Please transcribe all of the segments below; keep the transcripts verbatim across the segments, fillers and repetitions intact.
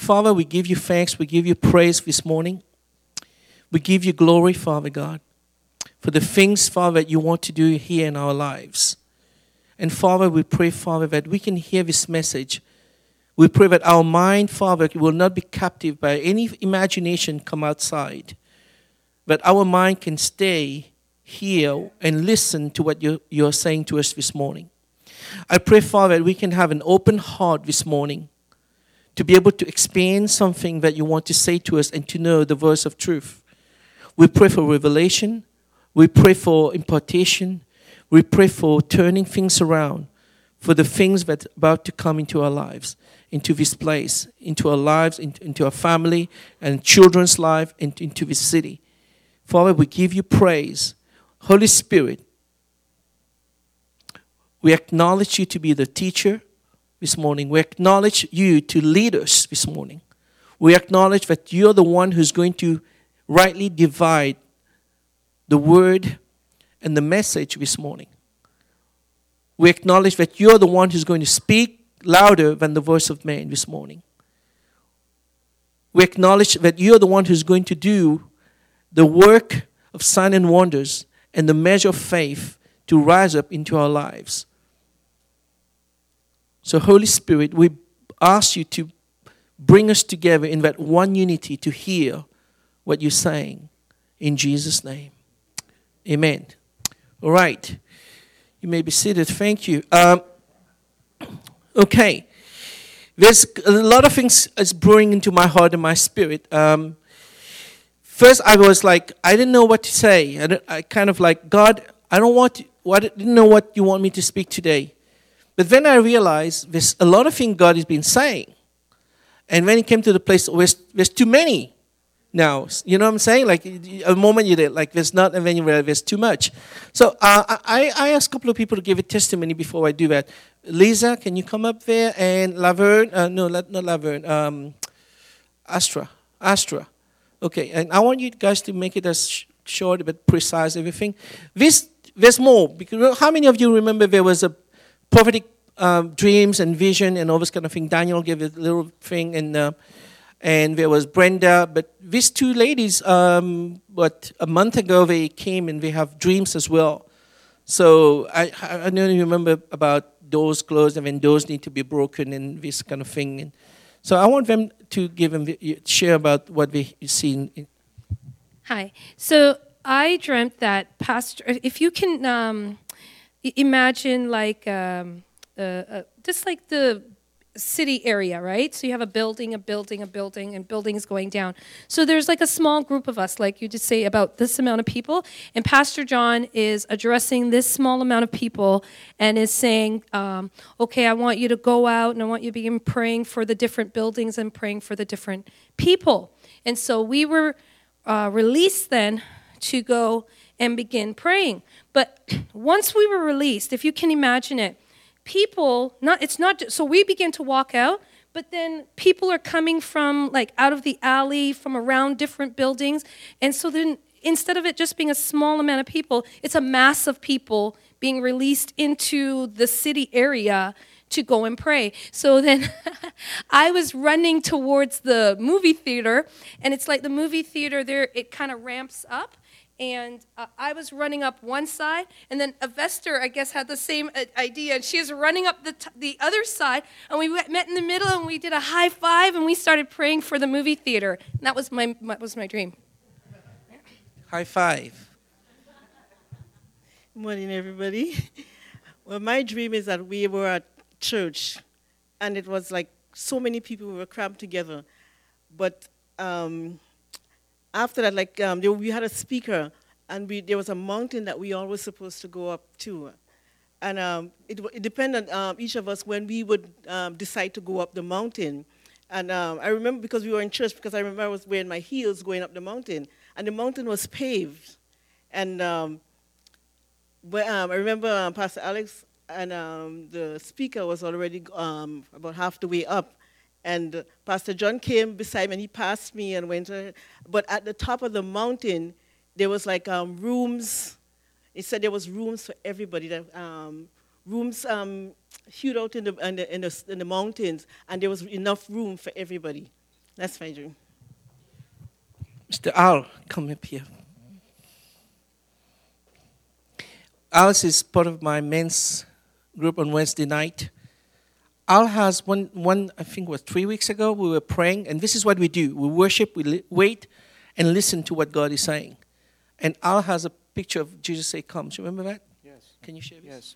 Father, we give you thanks. We give you praise this morning. We give you glory, Father God, for the things, Father, that you want to do here in our lives. And Father, we pray, Father, that we can hear this message. We pray that our mind, Father, will not be captive by any imagination come outside. But our mind can stay here and listen to what you're, you're saying to us this morning. I pray, Father, that we can have an open heart this morning to be able to experience something that you want to say to us and to know the voice of truth. We pray for revelation. We pray for impartation. We pray for turning things around, for the things that are about to come into our lives, into this place, into our lives, into our family and children's life, and into this city. Father, we give you praise. Holy Spirit, we acknowledge you to be the teacher this morning. We acknowledge you to lead us this morning. We acknowledge that you're the one who's going to rightly divide the word and the message this morning. We acknowledge that you're the one who's going to speak louder than the voice of man this morning. We acknowledge that you're the one who's going to do the work of signs and wonders and the measure of faith to rise up into our lives. So, Holy Spirit, we ask you to bring us together in that one unity to hear what you're saying. In Jesus' name. Amen. All right. You may be seated. Thank you. Um, okay. There's a lot of things that's brewing into my heart and my spirit. Um, first, I was like, I didn't know what to say. I, I kind of like, God, I don't want to, I didn't know what you want me to speak today. But then I realized there's a lot of things God has been saying. And when it came to the place, there's, there's too many now. You know what I'm saying? Like, a moment you did, like, there's not, and then you realize there's too much. So uh, I, I asked a couple of people to give a testimony before I do that. Lisa, can you come up there? And Laverne, uh, no, not, not Laverne, um, Astra, Astra. Okay, and I want you guys to make it as sh- short but precise, everything. This, there's more. Because how many of you remember there was a prophetic um, dreams and vision and all this kind of thing? Daniel gave a little thing, and uh, and there was Brenda. But these two ladies, um, what a month ago they came and they have dreams as well. So I I don't remember about doors closed and when doors need to be broken and this kind of thing. And so I want them to give them share about what they seen. Hi. So I dreamt that Pastor, if you can. Um, Imagine like um, uh, uh, just like the city area, right? So you have a building, a building, a building, and buildings going down. So there's like a small group of us, like you just say about this amount of people, and Pastor John is addressing this small amount of people and is saying, um, okay, I want you to go out and I want you to begin praying for the different buildings and praying for the different people. And so we were uh, released then to go and begin praying. But once we were released, if you can imagine it, people, not it's not, so we begin to walk out, but then people are coming from like out of the alley, from around different buildings. And so then instead of it just being a small amount of people, it's a mass of people being released into the city area to go and pray. So then I was running towards the movie theater, and it's like the movie theater there, it kind of ramps up. And uh, I was running up one side, and then Avester, I guess, had the same idea. And she was running up the t- the other side, and we met in the middle, and we did a high five, and we started praying for the movie theater. And that was my that was my dream. High five. Good morning, everybody. Well, my dream is that we were at church, and it was like so many people were crammed together. But um, after that, like um, there, we had a speaker, and we, there was a mountain that we all were supposed to go up to. And um, it, it depended on um, each of us when we would um, decide to go up the mountain. And um, I remember because we were in church, because I remember I was wearing my heels going up the mountain, and the mountain was paved. And um, but, um, I remember um, Pastor Alex and um, the speaker was already um, about half the way up. And Pastor John came beside me, and he passed me and went. Uh, but at the top of the mountain, there was like um, rooms. He said there was rooms for everybody. That, um, rooms um, hewed out in the, in, the, in, the, in the mountains, and there was enough room for everybody. That's my dream. Mister Al, come up here. Alice is part of my men's group on Wednesday night. Al has one, one, I think it was three weeks ago, we were praying, and this is what we do. We worship, we li- wait, and listen to what God is saying. And Al has a picture of Jesus say, come. Do you remember that? Yes. Can you share this? Yes.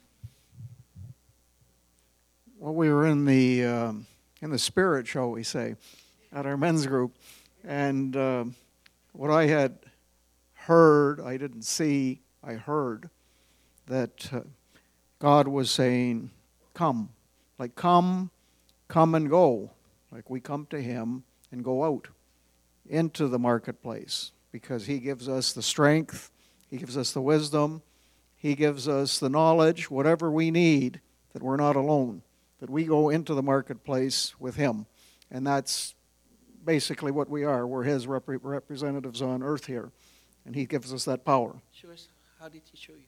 Well, we were in the um, in the spirit, shall we say, at our men's group, and um, what I had heard, I didn't see, I heard that uh, God was saying, come. Like, come, come and go. Like we come to Him and go out into the marketplace because He gives us the strength, He gives us the wisdom, He gives us the knowledge, whatever we need, that we're not alone, that we go into the marketplace with Him. And that's basically what we are. We're His rep- representatives on earth here, and He gives us that power. Show us, how did He show you?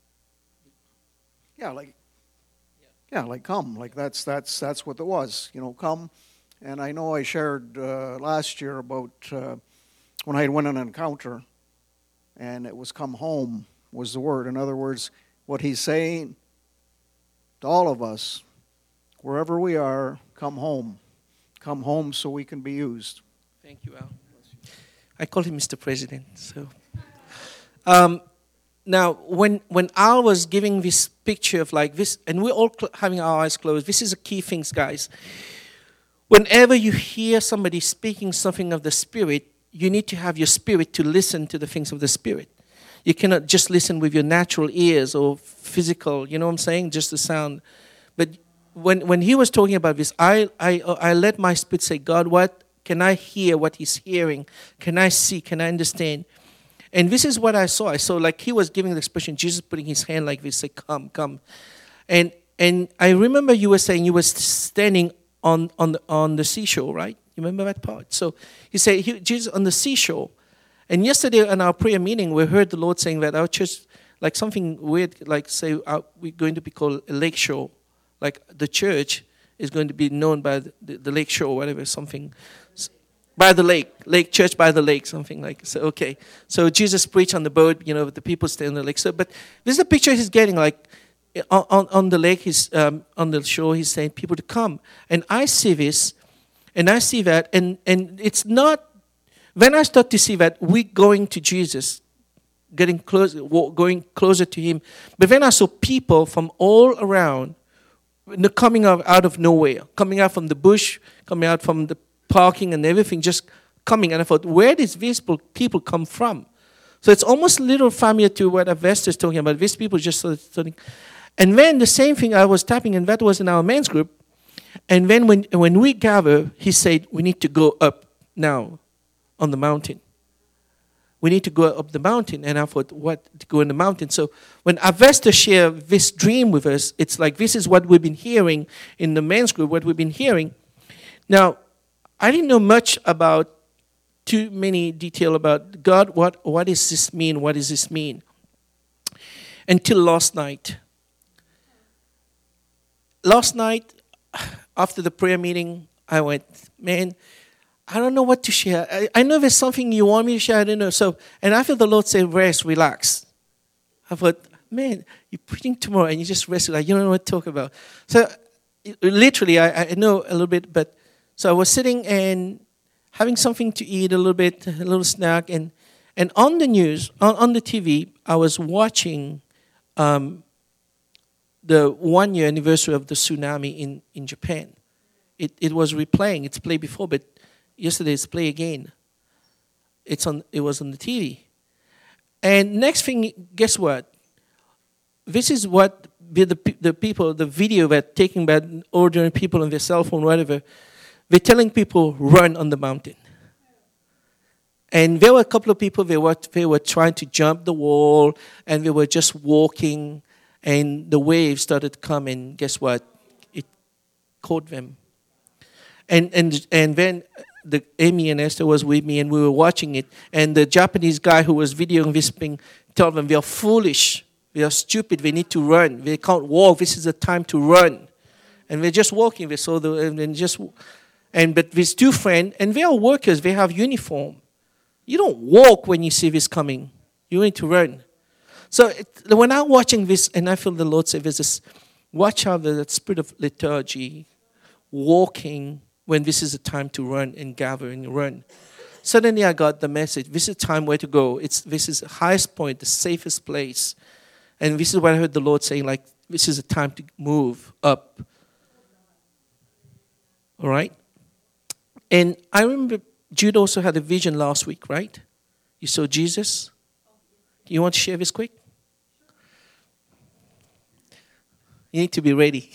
Yeah, like, yeah, like come, like that's that's that's what it was, you know, come. And I know I shared uh, last year about uh, when I had went on an encounter, and it was come home was the word. In other words, what He's saying to all of us, wherever we are, come home, come home so we can be used. Thank you, Al. I call him Mister President. So, um, now when when Al was giving this picture of like this, and we're all cl- having our eyes closed. This is a key thing, guys. Whenever you hear somebody speaking something of the Spirit, you need to have your spirit to listen to the things of the Spirit. You cannot just listen with your natural ears or physical, you know what I'm saying, just the sound. But when when he was talking about this, I I I let my spirit say, God, what can I hear? What He's hearing? Can I see? Can I understand? And this is what I saw. I saw like he was giving the expression, Jesus putting His hand like this, say, come, come. And and I remember you were saying you were standing on on the, on the seashore, right? You remember that part? So He said, he, Jesus on the seashore. And yesterday in our prayer meeting, we heard the Lord saying that our church, like something weird, like say uh, we're going to be called a lake shore. Like the church is going to be known by the, the, the lake shore, whatever, something. By the lake, lake church by the lake, something like so. Okay, so Jesus preached on the boat, you know, the people stay on the lake. So, but this is the picture He's getting, like on, on, on the lake, He's um, on the shore. He's saying people to come, and I see this, and I see that, and and it's not. When I start to see that, we going to Jesus, getting closer, going closer to Him. But then I saw people from all around, coming out, out of nowhere, coming out from the bush, coming out from the parking and everything, just coming. And I thought, where did these people come from? So it's almost a little familiar to what Avesta is talking about. These people just sort of starting. And then the same thing I was tapping, and that was in our men's group. And then when, when we gather, he said, we need to go up now on the mountain. We need to go up the mountain. And I thought, what, to go in the mountain? So when Avesta shared this dream with us, it's like this is what we've been hearing in the men's group, what we've been hearing. Now, I didn't know much about, too many detail about God, what, what does this mean, what does this mean? Until last night. Last night, after the prayer meeting, I went, man, I don't know what to share. I, I know there's something you want me to share, I don't know. So, and I feel the Lord say, rest, relax. I thought, man, you're preaching tomorrow and you just rest, like you don't know what to talk about. So, literally, I, I know a little bit, but so I was sitting and having something to eat, a little bit, a little snack, and and on the news, on, on the T V, I was watching um, the one-year anniversary of the tsunami in, in Japan. It it was replaying. It's played before, but yesterday it's played again. It's on. It was on the T V. And next thing, guess what? This is what the the, the people, the video that taken by ordinary people on their cell phone, whatever. They're telling people, run on the mountain. And there were a couple of people, they were, they were trying to jump the wall, and they were just walking, and the waves started coming. Guess what? It caught them. And and and then the Amy and Esther was with me, and we were watching it, and the Japanese guy who was videoing this thing told them, they are foolish, they are stupid, they need to run, they can't walk, this is the time to run. And they're just walking, they saw the, and then just... And but these two friends, and they are workers, they have uniform. You don't walk when you see this coming. You need to run. So it, when I'm watching this, and I feel the Lord say, there's this, watch out the spirit of liturgy, walking when this is a time to run and gather and run. Suddenly I got the message, this is a time where to go. It's This is the highest point, the safest place. And this is what I heard the Lord saying, like, this is a time to move up. All right? And I remember Jude also had a vision last week, right? You saw Jesus. You want to share this quick? You need to be ready.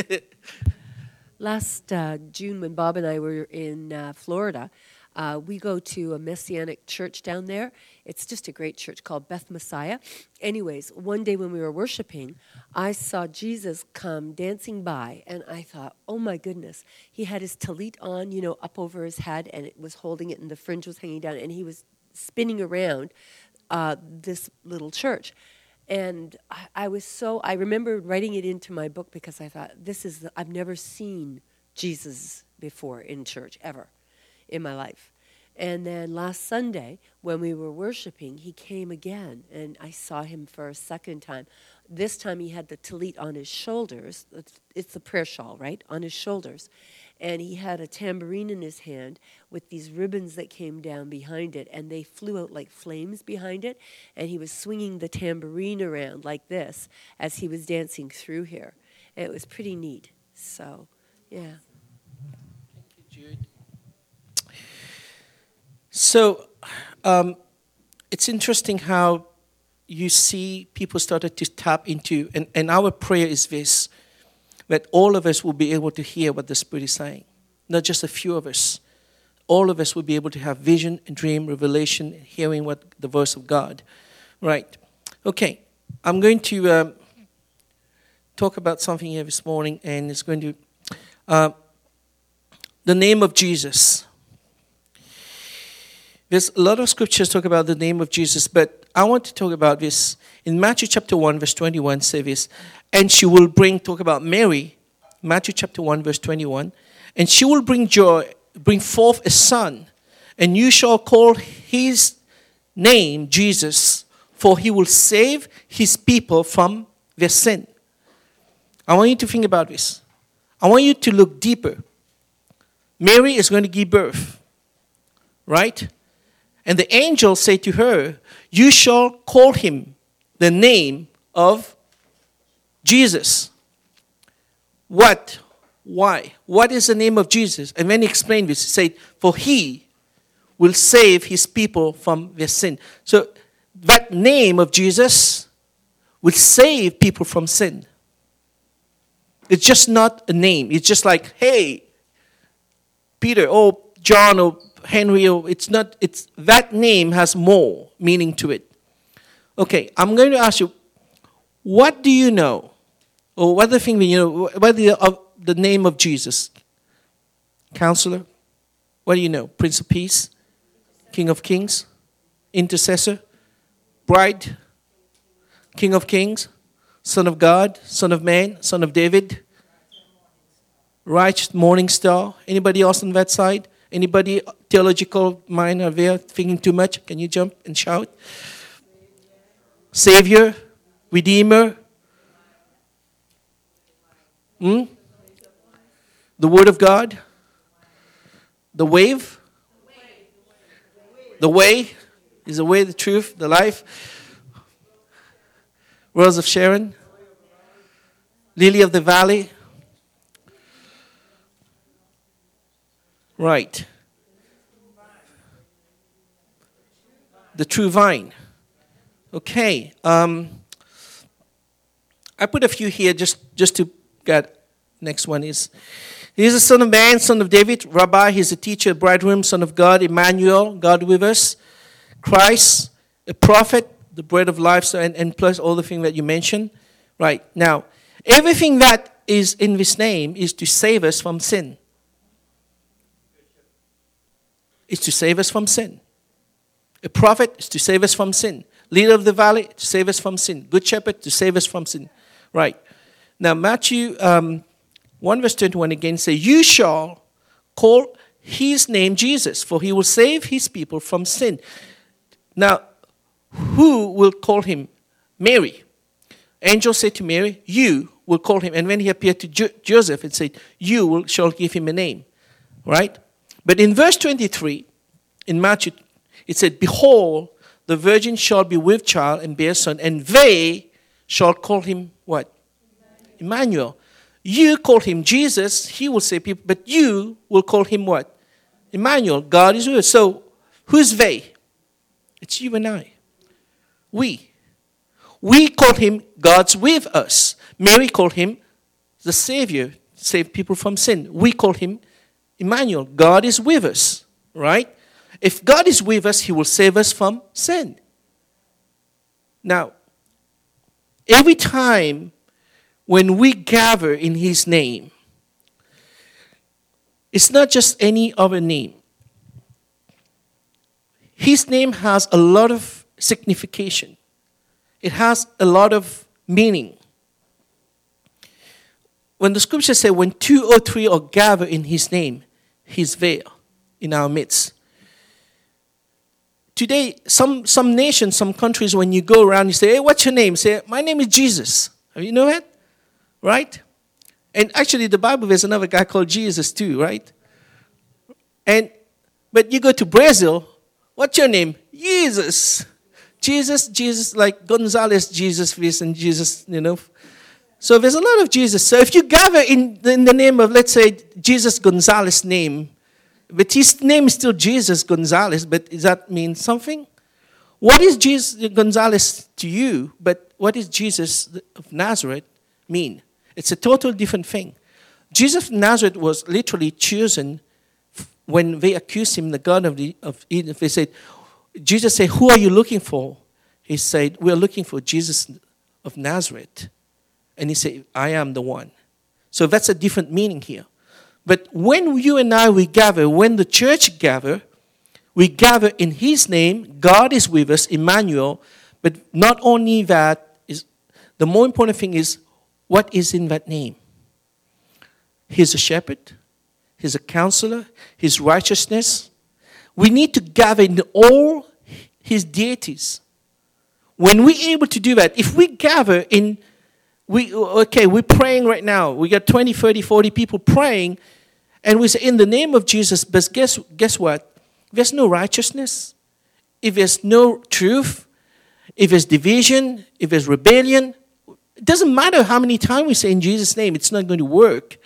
Last uh, June, when Bob and I were in uh, Florida, uh, we go to a Messianic church down there. It's just a great church called Beth Messiah. Anyways, one day when we were worshiping, I saw Jesus come dancing by, and I thought, oh my goodness. He had his tallit on, you know, up over his head, and it was holding it, and the fringe was hanging down, and he was spinning around uh, this little church. And I, I was so, I remember writing it into my book because I thought, this is, the, I've never seen Jesus before in church, ever, in my life. And then last Sunday, when we were worshiping, he came again, and I saw him for a second time. This time he had the tallit on his shoulders. It's, it's the prayer shawl, right, on his shoulders. And he had a tambourine in his hand with these ribbons that came down behind it, and they flew out like flames behind it. And he was swinging the tambourine around like this as he was dancing through here. And it was pretty neat. So, yeah. Thank you, Jude. So, um, it's interesting how you see people started to tap into, and, and our prayer is this, that all of us will be able to hear what the Spirit is saying. Not just a few of us. All of us will be able to have vision and dream, revelation, hearing what the voice of God. Right. Okay. I'm going to um, talk about something here this morning, and it's going to, uh, the name of Jesus. There's a lot of scriptures talk about the name of Jesus, but I want to talk about this. In Matthew chapter one, verse twenty-one, say this, and she will bring, talk about Mary, Matthew chapter one, verse twenty-one, and she will bring joy, bring forth a son, and you shall call his name Jesus, for he will save his people from their sin. I want you to think about this. I want you to look deeper. Mary is going to give birth, right? And the angel said to her, you shall call him the name of Jesus. What? Why? What is the name of Jesus? And then he explained this. He said, for he will save his people from their sin. So that name of Jesus will save people from sin. It's just not a name. It's just like, hey, Peter, or John, or Henry, or it's not, it's, that name has more meaning to it. Okay, I'm going to ask you, what do you know? Or what the thing, you know, what the, of the name of Jesus? Counselor? What do you know? Prince of Peace? King of Kings? Intercessor? Bride? King of Kings? Son of God? Son of Man? Son of David? Righteous Morning Star? Anybody else on that side? Anybody theological mind are there thinking too much? Can you jump and shout? Savior? Redeemer? Hmm? The Word of God? The wave? The way is the way, the truth, the life. Rose of Sharon? Lily of the Valley? Right. The true vine. Okay. Um, I put a few here just, just to get. Next one is, he is the Son of Man, Son of David, Rabbi, he is a teacher, bridegroom, Son of God, Emmanuel, God with us, Christ, a prophet, the bread of life, so, and, and plus all the things that you mentioned. Right. Now, everything that is in this name is to save us from sin. It's to save us from sin. A prophet is to save us from sin. Leader of the valley, to save us from sin. Good shepherd, to save us from sin. Right. Now, Matthew um, one verse twenty-one again says, you shall call his name Jesus, for he will save his people from sin. Now, who will call him? Mary. Angel said to Mary, you will call him. And when he appeared to jo- Joseph, it said, you will, shall give him a name. Right? But in verse twenty-three, in Matthew, it said, behold, the virgin shall be with child and bear a son, and they shall call him what? Emmanuel. You call him Jesus, he will say people, but you will call him what? Emmanuel. God is with us. So, who's they? It's you and I. We. We call him God's with us. Mary called him the Savior, save people from sin. We call him Emmanuel. God is with us, right? If God is with us, he will save us from sin. Now, every time when we gather in his name, it's not just any other name. His name has a lot of signification. It has a lot of meaning. When the scriptures say, when two or three are gathered in his name, he's there in our midst. Today, some, some nations, some countries, when you go around, you say, hey, what's your name? Say, my name is Jesus. You know that? Right? And actually, the Bible, there's another guy called Jesus too, right? And but you go to Brazil, what's your name? Jesus. Jesus, Jesus, like Gonzales, Jesus this and Jesus, you know. So there's a lot of Jesus. So if you gather in, in the name of, let's say, Jesus Gonzales' name, but his name is still Jesus Gonzales, but does that mean something? What is Jesus Gonzales to you, but what is Jesus of Nazareth mean? It's a total different thing. Jesus of Nazareth was literally chosen when they accused him, the God of, the, of Eden. They said, Jesus said, who are you looking for? He said, we're looking for Jesus of Nazareth. And he said, I am the one. So that's a different meaning here. But when you and I, we gather, when the church gather, we gather in his name. God is with us, Emmanuel. But not only that, is the more important thing is, what is in that name? He's a shepherd. He's a counselor. His righteousness. We need to gather in all his deities. When we're able to do that, if we gather in, we okay, we're praying right now. We got twenty, thirty, forty people praying, and we say, in the name of Jesus, but guess, guess what? There's no righteousness. If there's no truth, if there's division, if there's rebellion, it doesn't matter how many times we say in Jesus' name, it's not going to work.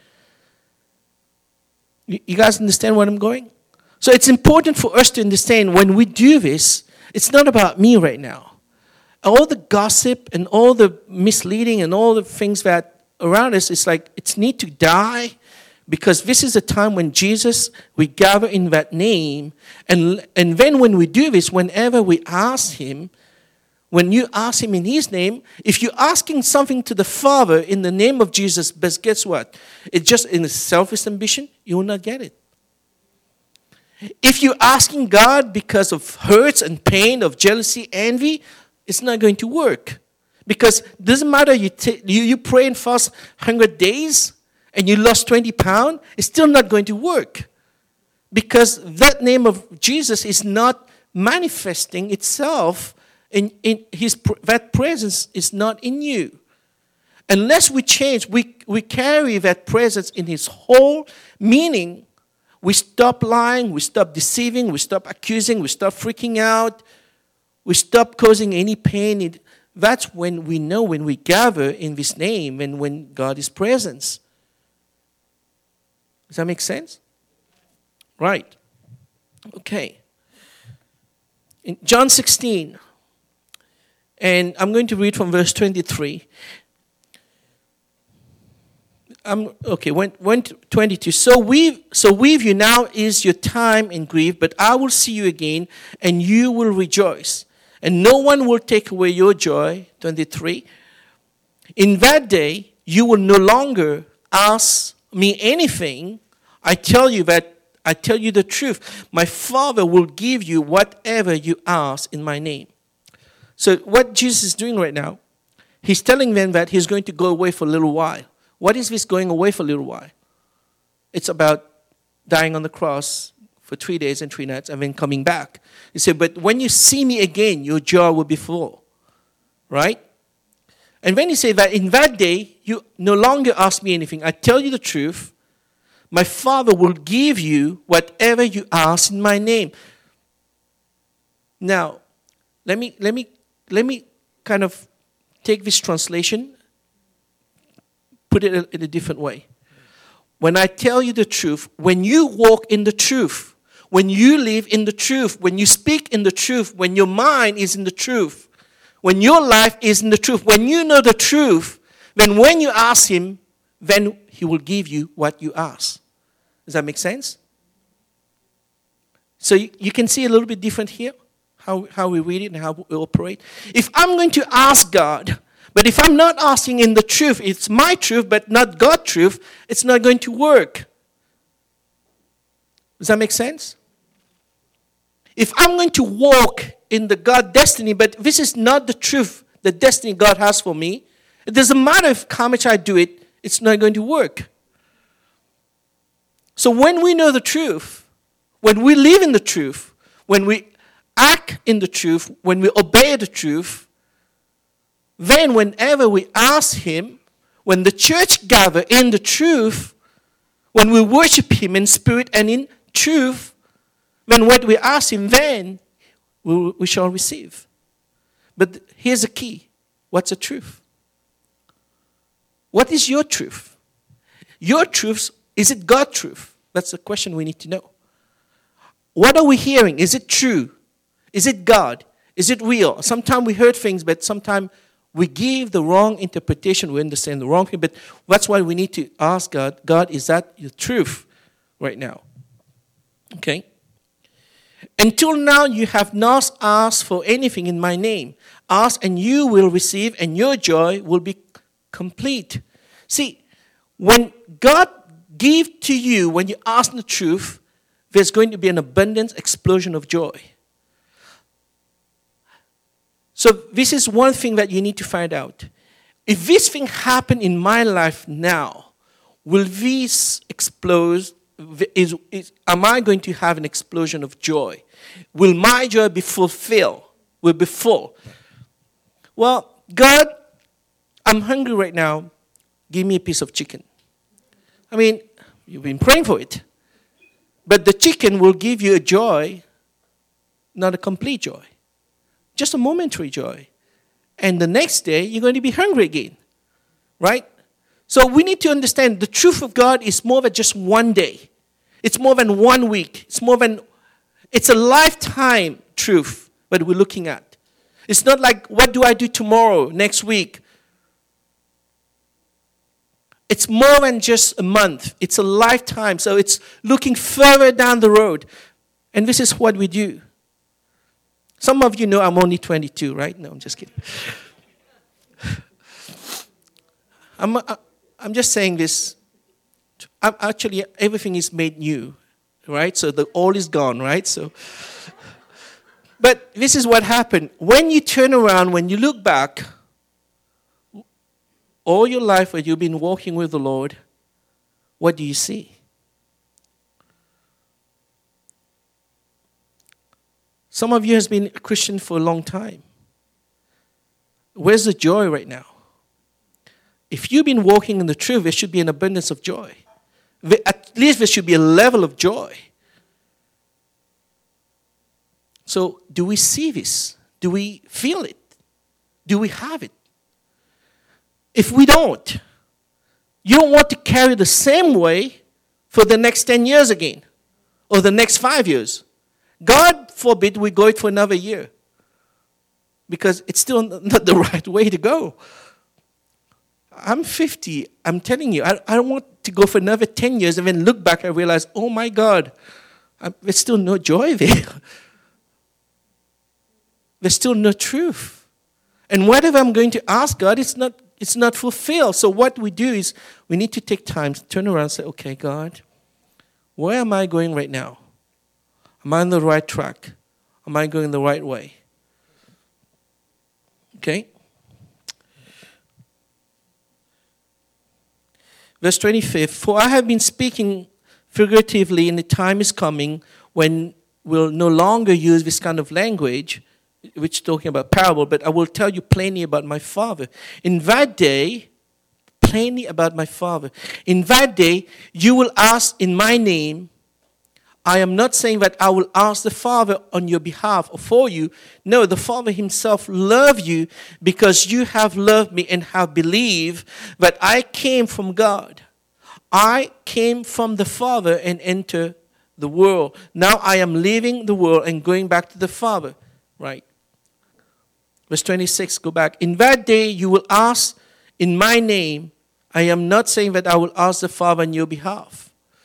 You, you guys understand where I'm going? So it's important for us to understand when we do this, it's not about me right now. All the gossip and all the misleading and all the things that around us, it's like it's need to die, because this is a time when Jesus, we gather in that name. And, and then when we do this, whenever we ask him, when you ask him in his name, if you're asking something to the Father in the name of Jesus, but guess what? It's just in a selfish ambition, you will not get it. If you're asking God because of hurts and pain, of jealousy, envy, it's not going to work. Because it doesn't matter, you, t- you, you pray and fast one hundred days and you lost twenty pounds, it's still not going to work. Because that name of Jesus is not manifesting itself, in, in his, that presence is not in you. Unless we change, we, we carry that presence in his whole meaning. We stop lying, we stop deceiving, we stop accusing, we stop freaking out, we stop causing any pain. That's when we know, when we gather in this name and when God is present. Does that make sense? Right. Okay. In John sixteen, and I'm going to read from verse twenty-three. Um, okay, when, when twenty-two. So we, so with you now is your time in grief, but I will see you again, and you will rejoice, and no one will take away your joy. twenty-three. In that day, you will no longer ask me anything. I tell you that I tell you the truth. My Father will give you whatever you ask in my name. So what Jesus is doing right now, he's telling them that he's going to go away for a little while. What is this going away for a little while? It's about dying on the cross for three days and three nights and then coming back. He said, but when you see me again, your joy will be full. Right? And when he said that in that day, you no longer ask me anything. I tell you the truth. My Father will give you whatever you ask in my name. Now, let me let me let me kind of take this translation, put it in a different way. When I tell you the truth, when you walk in the truth, when you live in the truth, when you speak in the truth, when your mind is in the truth, when your life is in the truth, when you know the truth, then when you ask him, then he will give you what you ask. Does that make sense? So you, you can see a little bit different here, how, how we read it and how we operate. If I'm going to ask God, but if I'm not asking in the truth, it's my truth but not God's truth, it's not going to work. Does that make sense? If I'm going to walk in the God destiny, but this is not the truth, the destiny God has for me, it doesn't matter if how much I do it, it's not going to work. So when we know the truth, when we live in the truth, when we act in the truth, when we obey the truth, then whenever we ask him, when the church gather in the truth, when we worship him in spirit and in truth, then what we ask him, then we, we shall receive. But here's the key. What's the truth? What is your truth? Your truth, is it God's truth? That's the question we need to know. What are we hearing? Is it true? Is it God? Is it real? Sometimes we heard things, but sometimes we give the wrong interpretation. We understand the wrong thing. But that's why we need to ask God, God, is that your truth right now? Okay? Until now, you have not asked for anything in my name. Ask and you will receive, and your joy will be complete. See, when God gives to you, when you ask the truth, there's going to be an abundance, explosion of joy. So this is one thing that you need to find out. If this thing happened in my life now, will this explode? Is, is, am I going to have an explosion of joy? Will my joy be fulfilled? Will be full? Well, God, I'm hungry right now. Give me a piece of chicken. I mean, you've been praying for it. But the chicken will give you a joy, not a complete joy. Just a momentary joy. And the next day, you're going to be hungry again. Right? So we need to understand the truth of God is more than just one day. It's more than one week. It's more than, it's a lifetime truth that we're looking at. It's not like, what do I do tomorrow, next week? It's more than just a month. It's a lifetime. So it's looking further down the road. And this is what we do. Some of you know I'm only twenty-two, right? No, I'm just kidding. I'm, I'm just saying this. I'm actually, everything is made new, right? So the old is gone, right? So, but this is what happened. When you turn around, when you look back, all your life where you've been walking with the Lord, what do you see? Some of you has been a Christian for a long time. Where's the joy right now? If you've been walking in the truth, there should be an abundance of joy. At least there should be a level of joy. So, do we see this? Do we feel it? Do we have it? If we don't, you don't want to carry the same way for the next ten years again, or the next five years. God forbid we go it for another year, because it's still not the right way to go. I'm fifty. I'm telling you, I, I don't want to go for another ten years and then look back and realize, oh my God, I'm, there's still no joy there. There's still no truth. And whatever I'm going to ask God, it's not, it's not fulfilled. So what we do is we need to take time to turn around and say, okay, God, where am I going right now? Am I on the right track? Am I going the right way? Okay? Verse twenty-five, for I have been speaking figuratively, and the time is coming when we'll no longer use this kind of language, which is talking about parable, but I will tell you plainly about my Father. In that day, plainly about my Father. In that day, you will ask in my name. I am not saying that I will ask the Father on your behalf or for you. No, the Father himself loves you because you have loved me and have believed that I came from God. I came from the Father and entered the world. Now I am leaving the world and going back to the Father. Right. Verse twenty-six, go back. In that day you will ask in my name. I am not saying that I will ask the Father on your behalf.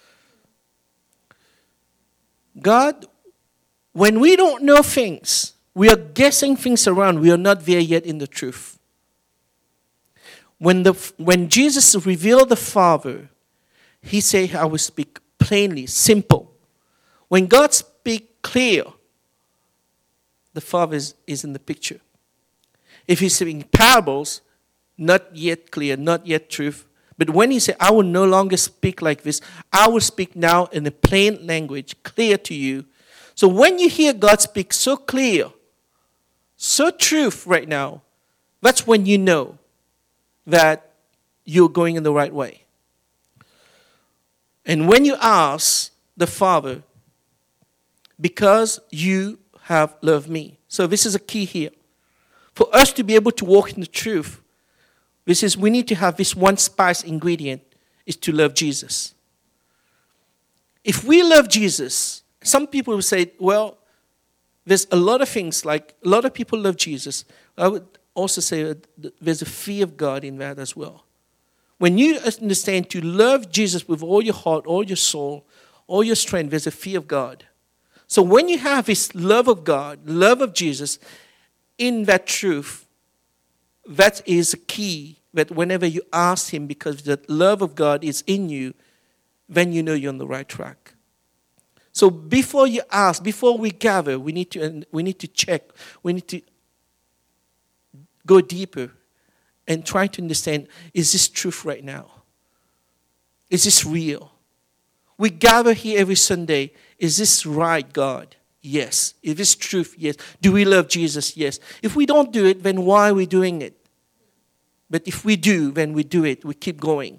God, when we don't know things, we are guessing things around. We are not there yet in the truth. When, the, when Jesus revealed the Father, he said, I will speak plainly, simple. When God speaks clear, the Father is, is in the picture. If he's speaking parables, not yet clear, not yet truth. But when he said, I will no longer speak like this, I will speak now in a plain language, clear to you. So when you hear God speak so clear, so truth right now, that's when you know that you're going in the right way. And when you ask the Father, because you have loved me. So this is a key here. For us to be able to walk in the truth, this is, we need to have this one spice ingredient, is to love Jesus. If we love Jesus, some people will say, well, there's a lot of things, like a lot of people love Jesus. I would also say that there's a fear of God in that as well. When you understand to love Jesus with all your heart, all your soul, all your strength, there's a fear of God. So when you have this love of God, love of Jesus, in that truth, that is a key that whenever you ask him, because the love of God is in you, then you know you're on the right track. So before you ask, before we gather, we need to we need to check. We need to go deeper and try to understand, is this truth right now? Is this real? We gather here every Sunday. Is this right, God? Yes. If it's truth, yes. Do we love Jesus? Yes. If we don't do it, then why are we doing it? But if we do, then we do it. We keep going.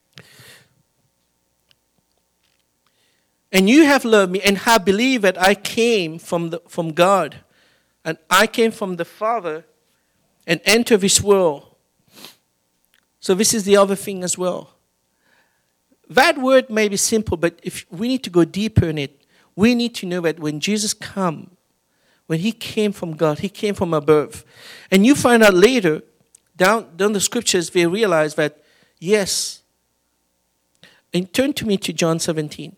And you have loved me and have believed that I came from, the, from God. And I came from the Father and entered this world. So this is the other thing as well. That word may be simple, but if we need to go deeper in it, we need to know that when Jesus came, when he came from God, he came from above. And you find out later, down, down the scriptures, they realize that, yes. And turn to me to John seventeen.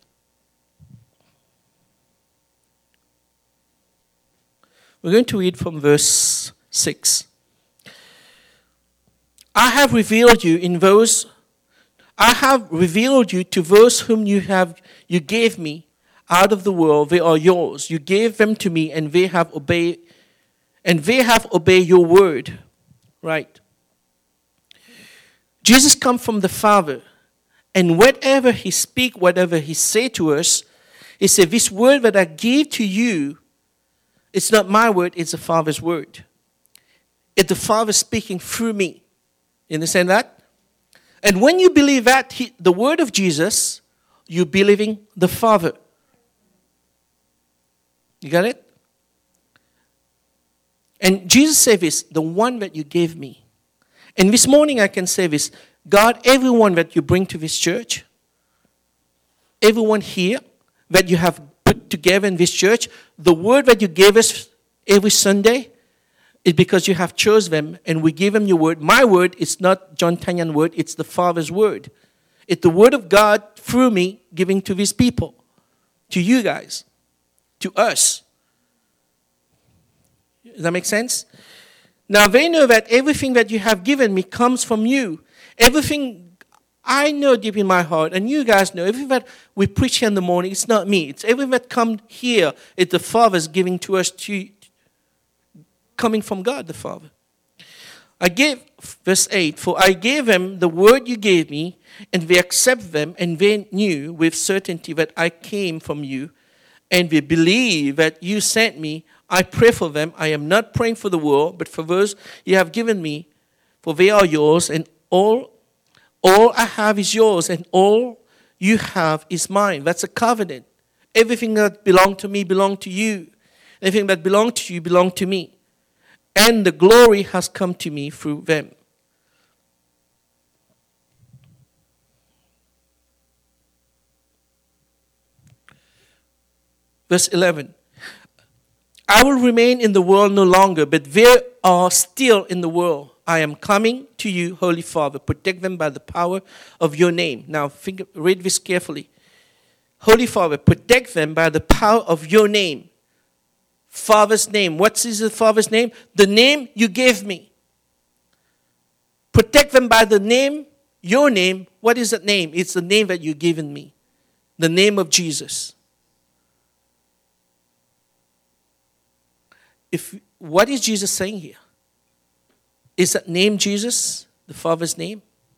We're going to read from verse six. I have revealed you in those, I have revealed you to those whom you have, you gave me out of the world. They are yours. You gave them to me, and they have obeyed, and they have obeyed your word. Right. Jesus comes from the Father, and whatever he speak, whatever he say to us, he said, this word that I give to you, it's not my word, it's the Father's word. It's the Father speaking through me. You understand that? And when you believe that, he, the word of Jesus, you're believing the Father. You got it? And Jesus said this, the one that you gave me. And this morning I can say this, God, everyone that you bring to this church, everyone here that you have put together in this church, the word that you gave us every Sunday is because you have chose them and we give them your word. My word is not John Tanyan word, it's the Father's word. It's the word of God through me giving to these people, to you guys, to us. Does that make sense? Now they know that everything that you have given me comes from you. Everything I know deep in my heart, and you guys know, everything that we preach here in the morning, it's not me. It's everything that comes here, it's the Father's giving to us, to, coming from God the Father. I gave, verse eight, for I gave them the word you gave me, and they accept them, and they knew with certainty that I came from you, and they believe that you sent me. I pray for them. I am not praying for the world, but for those you have given me, for they are yours, and all, all I have is yours, and all you have is mine. That's a covenant. Everything that belonged to me belonged to you. Everything that belonged to you belonged to me. And the glory has come to me through them. Verse eleven. I will remain in the world no longer, but they are still in the world. I am coming to you, Holy Father. Protect them by the power of your name. Now, think, read this carefully. Holy Father, protect them by the power of your name. Father's name. What is the Father's name? The name you gave me. Protect them by the name, your name. What is that name? It's the name that you've given me. The name of Jesus. If, what is Jesus saying here? Is that name Jesus, the Father's name?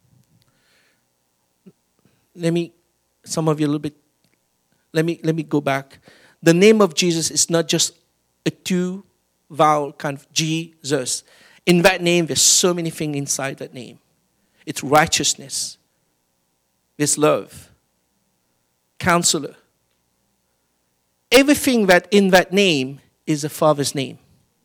Let me, some of you a little bit, let me, let me go back. The name of Jesus is not just a two-vowel kind of Jesus. In that name, there's so many things inside that name. It's righteousness. There's love. Counselor. Everything that in that name is the Father's name.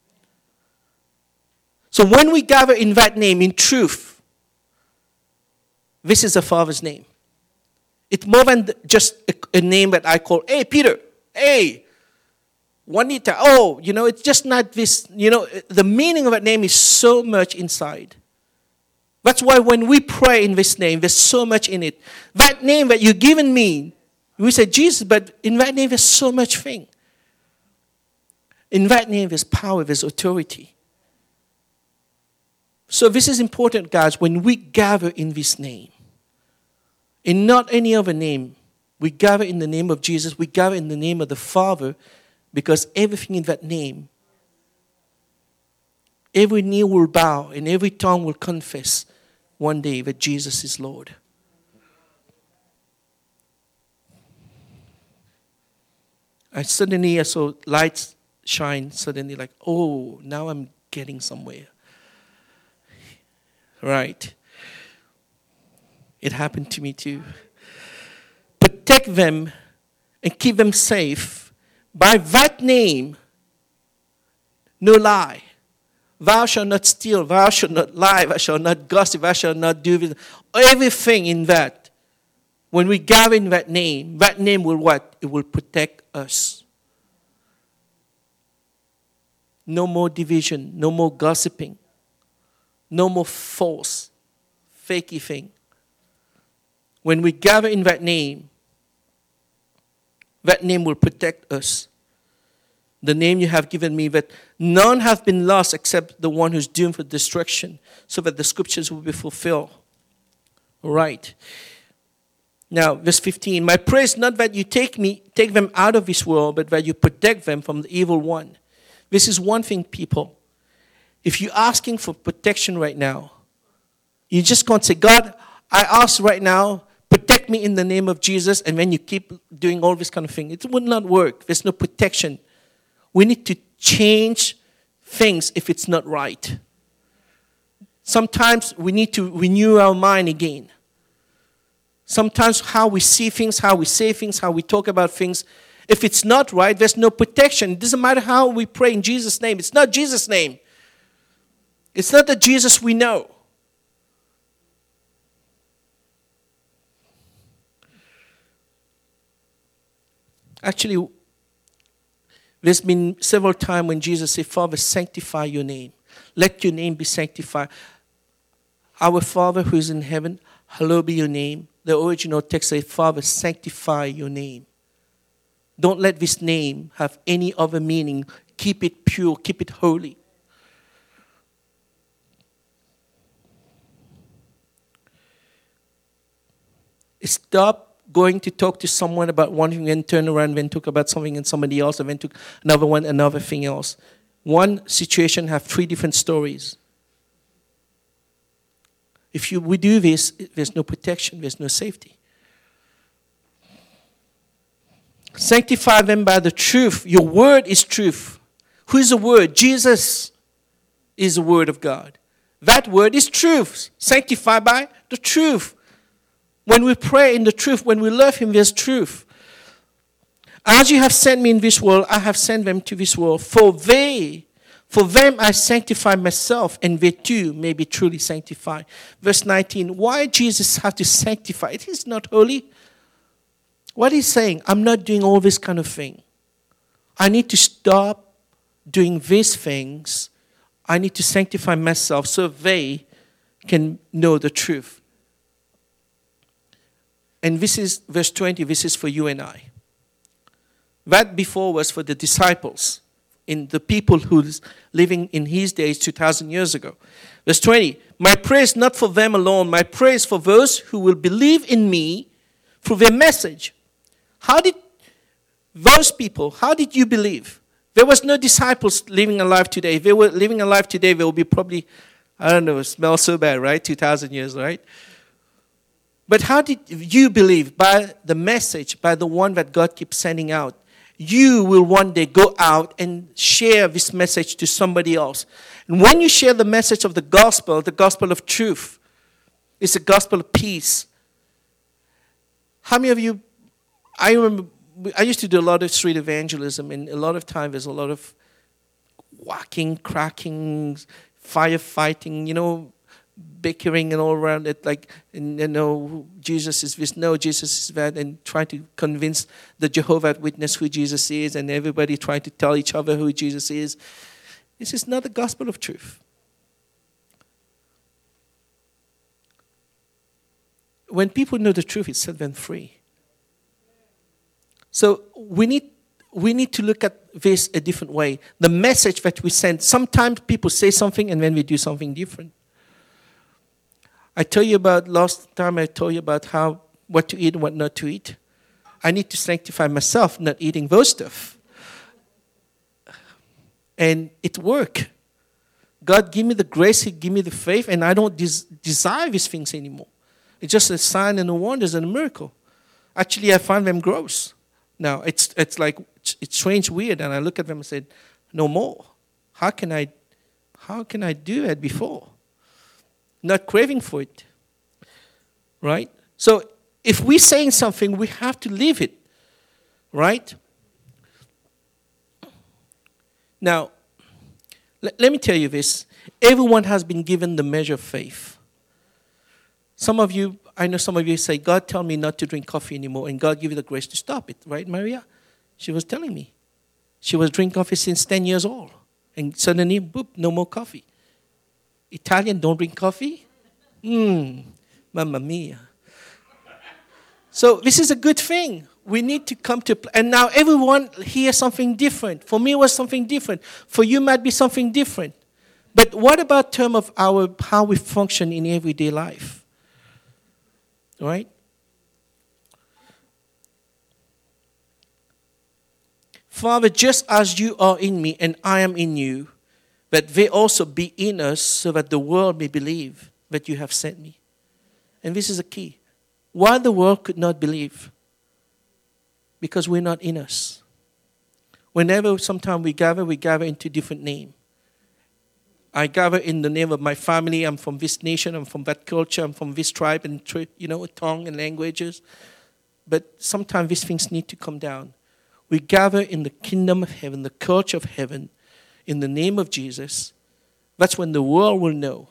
So when we gather in that name, in truth, this is the Father's name. It's more than just a, a name that I call, hey, Peter, hey, Juanita, oh, you know, it's just not this, you know, the meaning of that name is so much inside. That's why when we pray in this name, there's so much in it. That name that you've given me, we say Jesus, but in that name there's so much thing. In that name there's power, there's authority. So this is important, guys, when we gather in this name. In not any other name. We gather in the name of Jesus. We gather in the name of the Father because everything in that name, every knee will bow and every tongue will confess one day that Jesus is Lord. And suddenly I saw lights shine. Suddenly like, oh, now I'm getting somewhere. Right. It happened to me too. Protect them and keep them safe. By that name, no lie. Thou shalt not steal, thou shalt not lie, thou shalt not gossip, thou shalt not do this. Everything in that. When we gather in that name, that name will what? It will protect us. No more division, no more gossiping. No more false, fakey thing. When we gather in that name, that name will protect us. The name you have given me, that none have been lost except the one who's doomed for destruction, so that the scriptures will be fulfilled. All right. Now, verse fifteen. My prayer is not that you take me, take them out of this world, but that you protect them from the evil one. This is one thing, people. If you're asking for protection right now, you just can't say, God, I ask right now, protect me in the name of Jesus, and then you keep doing all this kind of thing. It would not work. There's no protection. We need to change things if it's not right. Sometimes we need to renew our mind again. Sometimes how we see things, how we say things, how we talk about things, if it's not right, there's no protection. It doesn't matter how we pray in Jesus' name. It's not Jesus' name. It's not the Jesus we know. Actually, there's been several times when Jesus said, Father, sanctify your name. Let your name be sanctified. Our Father who is in heaven, hallowed be your name. The original text says, Father, sanctify your name. Don't let this name have any other meaning. Keep it pure, keep it holy. Stop going to talk to someone about one thing and turn around and talk about something and somebody else and then talk another one, another thing else. One situation have three different stories. If you, we do this, there's no protection, there's no safety. Sanctify them by the truth. Your word is truth. Who is the word? Jesus is the word of God. That word is truth. Sanctified by the truth. When we pray in the truth, when we love him, there's truth. As you have sent me in this world, I have sent them to this world. For they, for them I sanctify myself, and they too may be truly sanctified. Verse nineteen, why Jesus have to sanctify? It is not holy. What he's saying, I'm not doing all this kind of thing. I need to stop doing these things. I need to sanctify myself so they can know the truth. And this is verse twenty, this is for you and I. That before was for the disciples, in the people who was living in his days two thousand years ago. Verse twenty, my prayer is not for them alone, my prayer is for those who will believe in me through their message. How did those people, how did you believe? There was no disciples living alive today. If they were living alive today, they would be probably, I don't know, smell so bad, right? two thousand years, right? But how did you believe? By the message, by the one that God keeps sending out. You will one day go out and share this message to somebody else. And when you share the message of the gospel, the gospel of truth, it's a gospel of peace. How many of you, I remember, I used to do a lot of street evangelism, and a lot of time there's a lot of whacking, cracking, firefighting, you know, bickering and all around it, like, and, you know, Jesus is this, no, Jesus is that, and trying to convince the Jehovah's Witness who Jesus is, and everybody trying to tell each other who Jesus is. This is not the gospel of truth. When people know the truth, it sets them free. So we need we need to look at this a different way. The message that we send, sometimes people say something and then we do something different. I told you about, last time I told you about how, what to eat and what not to eat. I need to sanctify myself, not eating those stuff. And it worked. God give me the grace, he give me the faith, and I don't des- desire these things anymore. It's just a sign and a wonder and a miracle. Actually, I find them gross. Now, it's it's like, it's strange, weird, and I look at them and say, no more. How can I, how can I do that before? Not craving for it, right? So if we're saying something, we have to live it, right? Now, l- let me tell you this. Everyone has been given the measure of faith. Some of you, I know some of you say, God tell me not to drink coffee anymore, and God give you the grace to stop it, right, Maria? She was telling me. She was drinking coffee since ten years old, and suddenly, boop, no more coffee. Italian don't drink coffee? Mmm, mamma mia. So this is a good thing. We need to come to, and now everyone hears something different. For me, it was something different. For you, might be something different. But what about term of our how we function in everyday life? Right? Father, just as you are in me and I am in you, that they also be in us, so that the world may believe that you have sent me. And this is a key. Why the world could not believe? Because we're not in us. Whenever sometimes we gather, we gather into different name. I gather in the name of my family. I'm from this nation. I'm from that culture. I'm from this tribe and, you know, tongue and languages. But sometimes these things need to come down. We gather in the kingdom of heaven, the culture of heaven, in the name of Jesus. That's when the world will know.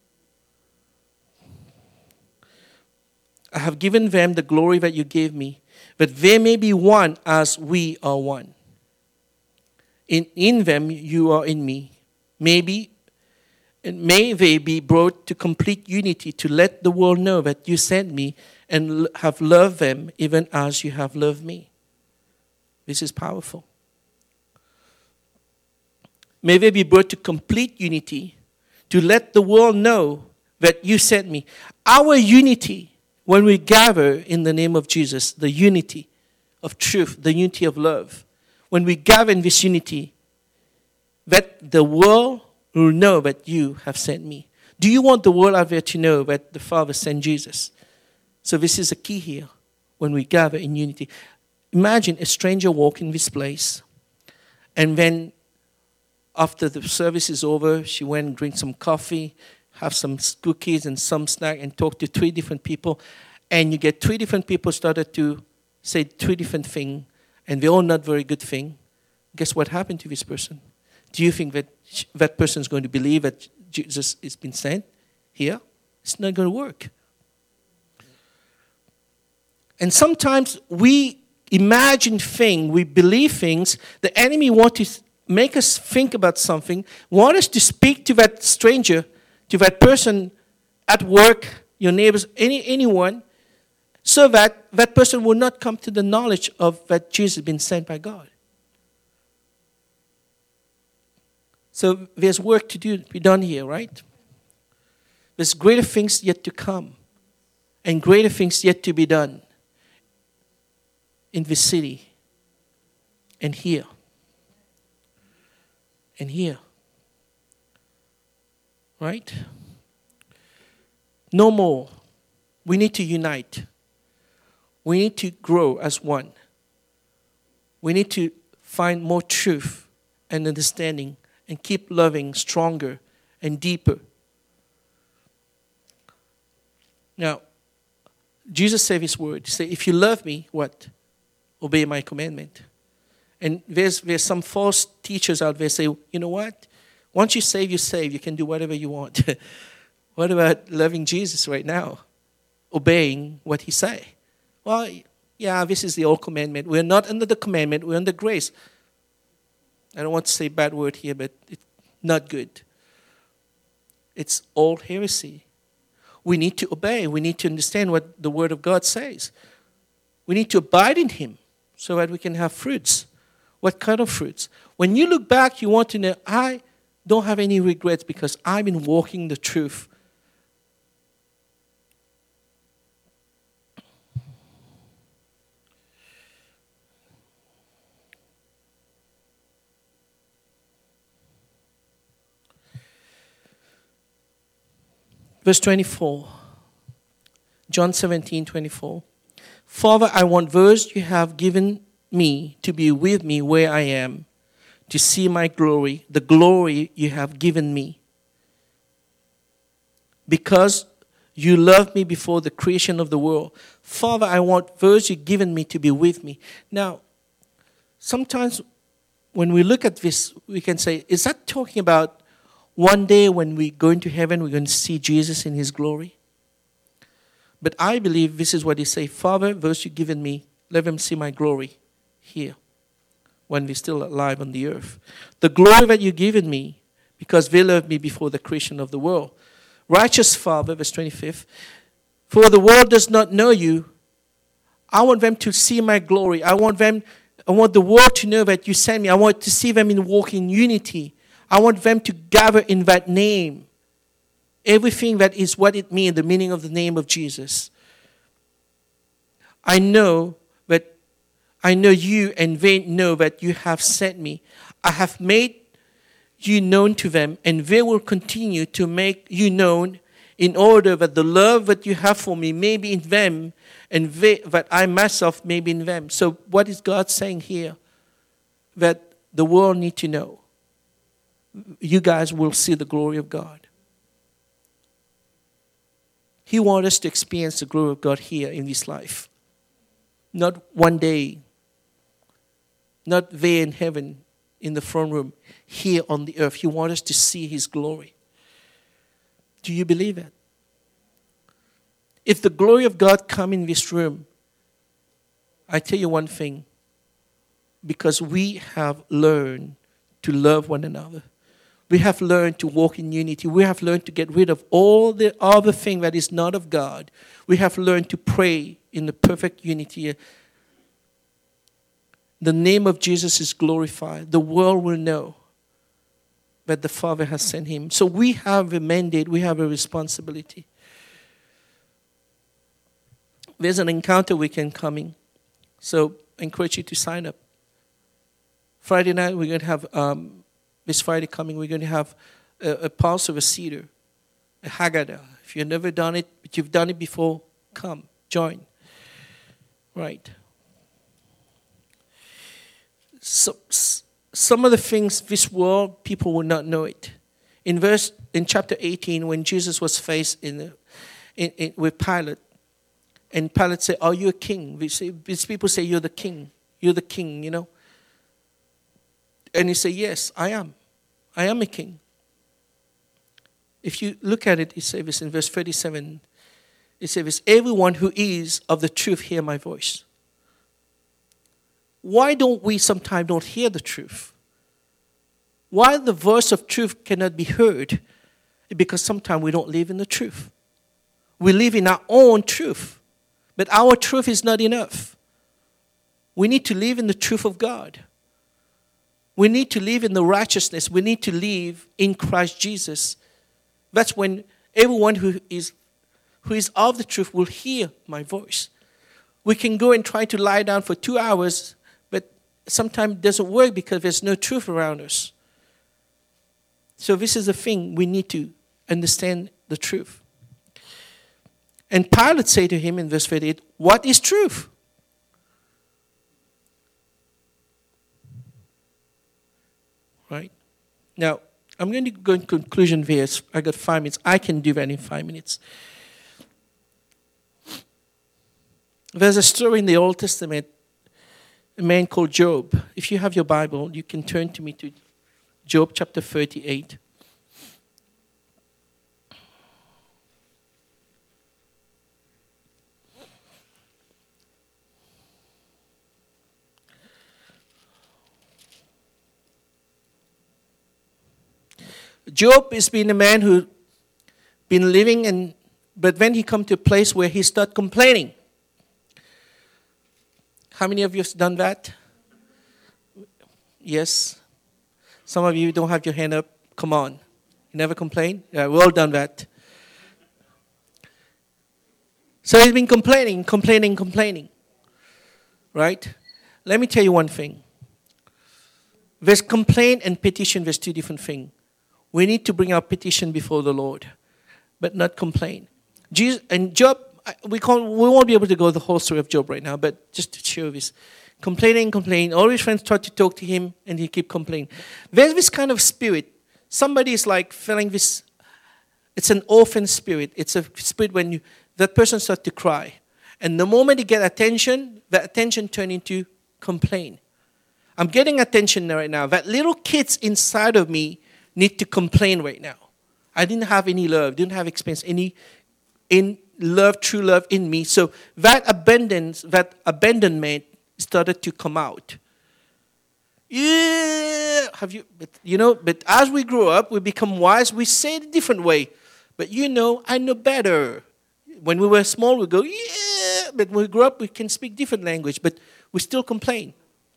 I have given them the glory that you gave me, that they may be one as we are one. In, in them you are in me. Maybe, and may they be brought to complete unity, to let the world know that you sent me and have loved them even as you have loved me. This is powerful. May they be brought to complete unity, to let the world know that you sent me. Our unity, when we gather in the name of Jesus, the unity of truth, the unity of love, when we gather in this unity, that the world will know that you have sent me. Do you want the world out there to know that the Father sent Jesus? So this is a key here when we gather in unity. Imagine a stranger walk in this place, and then after the service is over, she went and drink some coffee, have some cookies and some snack, and talk to three different people. And you get three different people started to say three different things, and they're all not very good things. Guess what happened to this person? Do you think that that person is going to believe that Jesus has been sent here? It's not going to work. And sometimes we imagine things, we believe things. The enemy wants to make us think about something, want us to speak to that stranger, to that person at work, your neighbors, any anyone, so that that person will not come to the knowledge of that Jesus has been sent by God. So there's work to do, be done here, right? There's greater things yet to come, and greater things yet to be done in this city, and here, and here, right? No more. We need to unite. We need to grow as one. We need to find more truth and understanding and keep loving stronger and deeper. Now, Jesus said his word. He said, if you love me, what? Obey my commandment. And there's, there's some false teachers out there say, you know what? Once you save, you save. You can do whatever you want. What about loving Jesus right now? Obeying what he say? Well, yeah, this is the old commandment. We're not under the commandment. We're under grace. I don't want to say a bad word here, but it's not good. It's old heresy. We need to obey. We need to understand what the Word of God says. We need to abide in him so that we can have fruits. What kind of fruits? When you look back, you want to know, I don't have any regrets because I've been walking the truth. Verse twenty-four, John seventeen, twenty-four. Father, I want those you have given me to be with me where I am, to see my glory, the glory you have given me. Because you loved me before the creation of the world. Father, I want those you've given me to be with me. Now, sometimes when we look at this, we can say, is that talking about one day when we go into heaven, we're going to see Jesus in his glory? But I believe this is what he says. Father, those you've given me, let them see my glory here when we're still alive on the earth. The glory that you've given me because they loved me before the creation of the world. Righteous Father, verse twenty-five, for the world does not know you. I want them to see my glory. I want them, I want the world to know that you sent me. I want to see them in walk in unity. I want them to gather in that name. Everything that is what it means, the meaning of the name of Jesus. I know that I know you and they know that you have sent me. I have made you known to them, and they will continue to make you known in order that the love that you have for me may be in them and they, that I myself may be in them. So what is God saying here? That the world need to know. You guys will see the glory of God. He wants us to experience the glory of God here in this life. Not one day. Not there in heaven, in the throne room. Here on the earth. He wants us to see his glory. Do you believe that? If the glory of God come in this room, I tell you one thing. Because we have learned to love one another. We have learned to walk in unity. We have learned to get rid of all the other thing that is not of God. We have learned to pray in the perfect unity. The name of Jesus is glorified. The world will know that the Father has sent him. So we have a mandate. We have a responsibility. There's an encounter weekend coming. So I encourage you to sign up. Friday night, we're going to have... Um, This Friday coming, we're going to have a, a pulse of a cedar. a Haggadah. If you've never done it, but you've done it before, come, join. Right. So, some of the things this world, people will not know it. In verse, in chapter eighteen, when Jesus was faced in, the, in, in with Pilate, and Pilate said, "Are you a king?" We say, these people say, "You're the king. You're the king," you know. And he said, "Yes, I am. I am a king." If you look at it, it says this in verse thirty-seven. It says, "Everyone who is of the truth hear my voice." Why don't we sometimes don't hear the truth? Why the voice of truth cannot be heard? Because sometimes we don't live in the truth. We live in our own truth. But our truth is not enough. We need to live in the truth of God. We need to live in the righteousness. We need to live in Christ Jesus. That's when everyone who is who is of the truth will hear my voice. We can go and try to lie down for two hours, but sometimes it doesn't work because there's no truth around us. So this is the thing. We need to understand the truth. And Pilate said to him in verse thirty-eight, "What is truth?" Right? Now, I'm going to go in conclusion here. I got five minutes. I can do that in five minutes. There's a story in the Old Testament, a man called Job. If you have your Bible, you can turn to me to Job chapter thirty-eight. Job has been a man who been living, and but when he come to a place where he start complaining. How many of you have done that? Yes. Some of you don't have your hand up. Come on. You never complain? Yeah, we've all done that. So he's been complaining, complaining, complaining. Right? Let me tell you one thing. There's complaint and petition, there's two different things. We need to bring our petition before the Lord, but not complain. Jesus and Job, we can't, we won't be able to go the whole story of Job right now, but just to show this. Complaining, complaining. All his friends try to talk to him, and he keep complaining. There's this kind of spirit. Somebody is like feeling this. It's an orphan spirit. It's a spirit when you, that person starts to cry. And the moment you get attention, that attention turns into complain. I'm getting attention right now. That little kids inside of me need to complain right now. I didn't have any love, didn't have experience, any in love, true love in me. So that abandonance, that abandonment started to come out. Yeah, have you? But, you know, but as we grow up, we become wise. We say it a different way. But you know, I know better. When we were small, we go, yeah. But when we grow up, we can speak different language, but we still complain.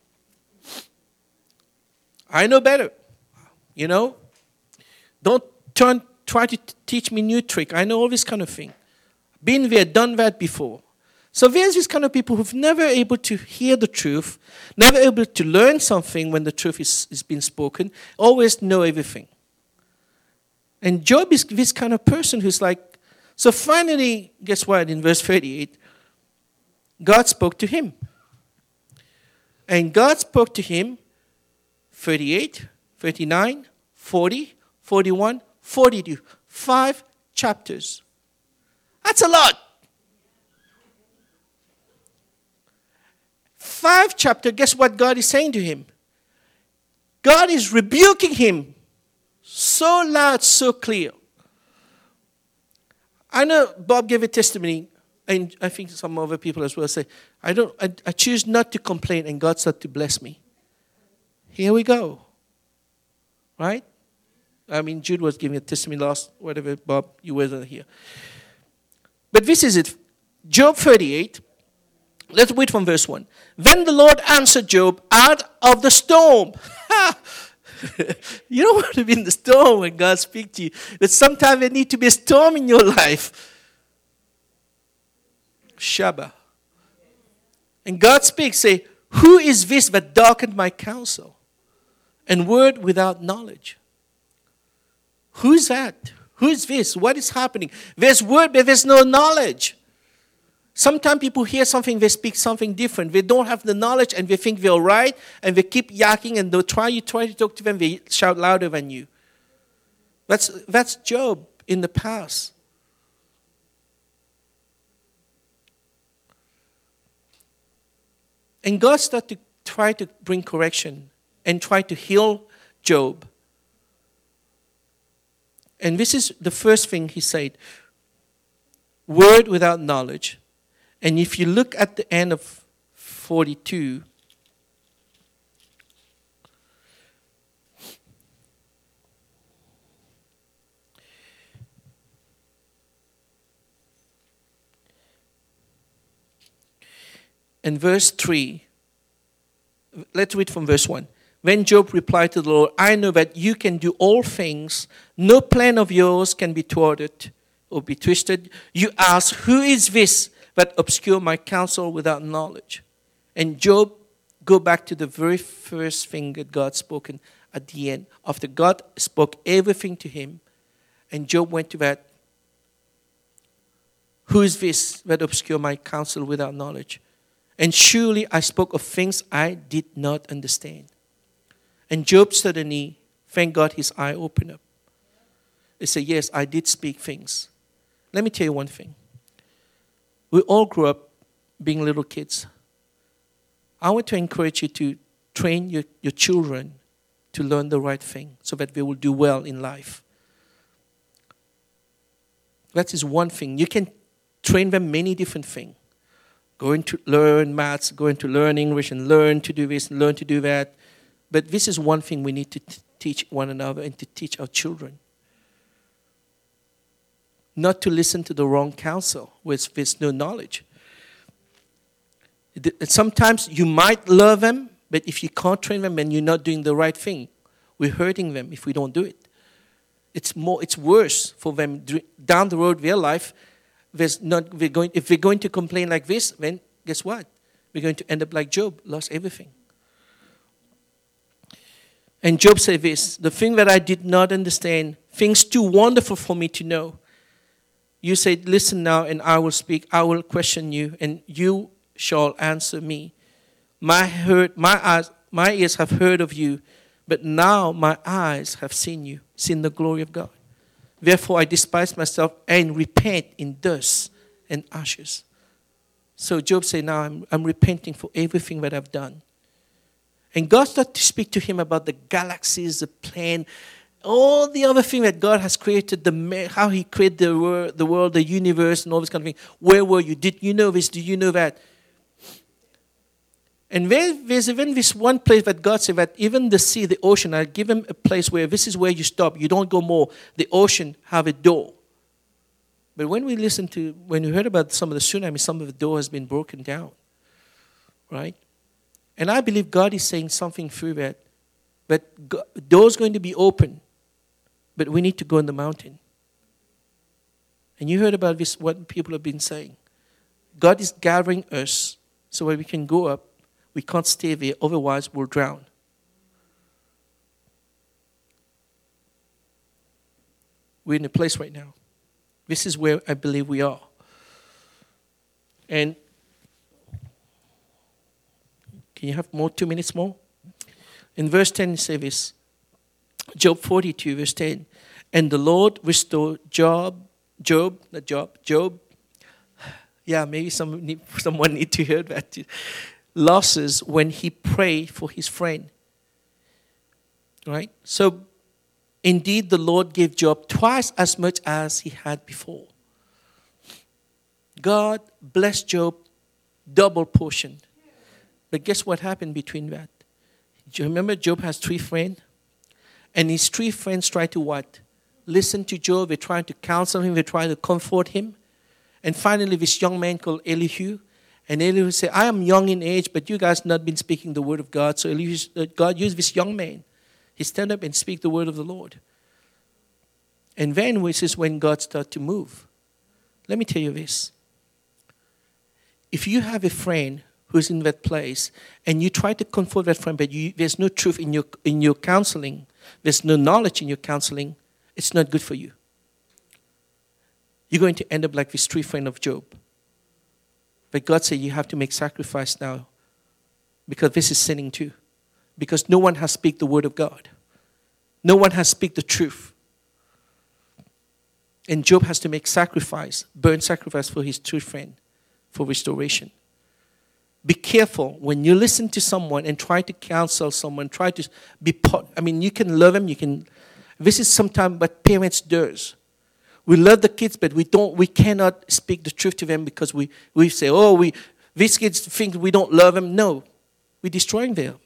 I know better. You know, don't turn, try to teach me new trick. I know all this kind of thing. Been there, done that before. So there's these kind of people who've never able to hear the truth, never able to learn something when the truth is, is being spoken, always know everything. And Job is this kind of person who's like, so finally, guess what? In verse thirty-eight, God spoke to him. And God spoke to him thirty-eight, thirty-nine, forty, forty-one, forty-two. Five chapters. That's a lot. Five chapters, guess what God is saying to him? God is rebuking him so loud, so clear. I know Bob gave a testimony, and I think some other people as well say, I don't. I, I choose not to complain, and God started to bless me. Here we go. Right? I mean, Jude was giving a testimony last, whatever, Bob, you weren't here. But this is it. Job thirty-eight. Let's read from verse one. Then the Lord answered Job out of the storm. You don't want to be in the storm when God speaks to you. But sometimes there needs to be a storm in your life. Shabbat. And God speaks, say, who is this that darkened my counsel? And word without knowledge. Who is that? Who is this? What is happening? There's word, but there's no knowledge. Sometimes people hear something, they speak something different. They don't have the knowledge and they think they're right and they keep yakking and they try, you try to talk to them, they shout louder than you. That's, that's Job in the past. And God started to try to bring correction and try to heal Job. And this is the first thing he said. Word without knowledge. And if you look at the end of forty-two, and verse three, let's read from verse one. When Job replied to the Lord, I know that you can do all things. No plan of yours can be thwarted or be twisted. You ask, who is this that obscure my counsel without knowledge? And Job, go back to the very first thing that God spoken at the end. After God spoke everything to him, and Job went to that, who is this that obscure my counsel without knowledge? And surely I spoke of things I did not understand. And Job suddenly, thank God, his eye opened up. He said, yes, I did speak things. Let me tell you one thing. We all grew up being little kids. I want to encourage you to train your, your children to learn the right thing so that they will do well in life. That is one thing. You can train them many different things. Going to learn maths, going to learn English, and learn to do this, and learn to do that. But this is one thing we need to t- teach one another and to teach our children. Not to listen to the wrong counsel with, with no knowledge. Sometimes you might love them, but if you can't train them and you're not doing the right thing, we're hurting them if we don't do it. It's more, it's worse for them down the road their life. There's not, we're going, if we're going to complain like this, then guess what? We're going to end up like Job, lost everything. And Job said this, the thing that I did not understand, things too wonderful for me to know. You said, listen now and I will speak. I will question you and you shall answer me. My, heard, my, eyes, my ears have heard of you, but now my eyes have seen you, seen the glory of God. Therefore I despise myself and repent in dust and ashes. So Job said, now I'm, I'm repenting for everything that I've done. And God started to speak to him about the galaxies, the plane, all the other things that God has created, the how he created the world, the world, the universe, and all this kind of thing. Where were you? Did you know this? Did you know that? And there's even this one place that God said that even the sea, the ocean, I give him a place where this is where you stop. You don't go more. The ocean have a door. But when we listen to, when we heard about some of the tsunamis, some of the door has been broken down. Right? And I believe God is saying something through that. But God, doors going to be open. But we need to go on the mountain. And you heard about this, what people have been saying. God is gathering us so that we can go up. We can't stay there, otherwise we'll drown. We're in a place right now. This is where I believe we are. And can you have more, two minutes more? In verse ten, it says this. Job forty-two, verse ten. And the Lord restored Job, Job, not Job, Job. Yeah, maybe some, someone need to hear that. Losses when he prayed for his friend. Right? So, indeed, the Lord gave Job twice as much as he had before. God blessed Job double portion. But guess what happened between that? Do you remember Job has three friends? And his three friends try to what? Listen to Job. They try to counsel him. They try to comfort him. And finally, this young man called Elihu. And Elihu said, I am young in age, but you guys not been speaking the word of God. So Elihu, uh, God used this young man. He stand up and speak the word of the Lord. And then this is when God started to move. Let me tell you this. If you have a friend who's in that place, and you try to comfort that friend, but you, there's no truth in your in your counseling, there's no knowledge in your counseling, it's not good for you. you're going to end up like this tree friend of Job. But God said, you have to make sacrifice now because this is sinning too. Because no one has speak the word of God. No one has speak the truth. And Job has to make sacrifice, burn sacrifice for his true friend, for restoration. Be careful when you listen to someone and try to counsel someone, try to be part. I mean, you can love them, you can. This is sometimes what parents does. We love the kids, but we don't. We cannot speak the truth to them because we, we say, oh, we these kids think we don't love them. No, we're destroying them.